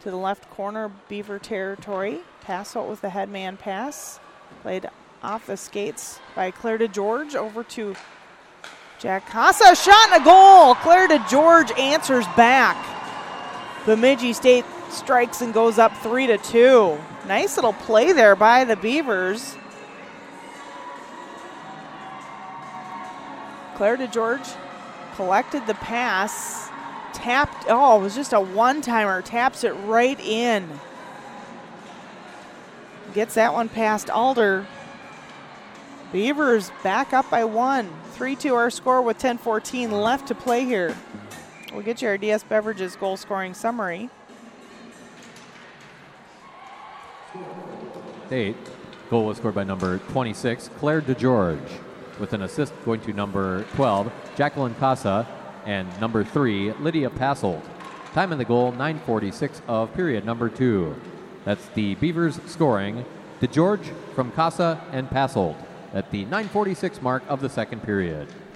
to the left corner, Beaver territory. Pass out with the headman pass. Played off the skates by Claire DeGeorge over to Jack Casa. Shot and a goal. Claire DeGeorge answers back. Bemidji State strikes and goes up 3-2. Nice little play there by the Beavers. Claire DeGeorge collected the pass, tapped, it was just a one-timer, taps it right in. Gets that one past Alder. Beavers back up by 1. 3-2 our score with 10:14 left to play here. We'll get you our DS Beverages goal scoring summary. State goal was scored by number 26, Claire DeGeorge, with an assist going to number 12, Jacqueline Casa, and number 3, Lydia Passold. Time in the goal, 9:46 of period number 2. That's the Beavers scoring DeGeorge from Casa and Passold at the 9:46 mark of the second period.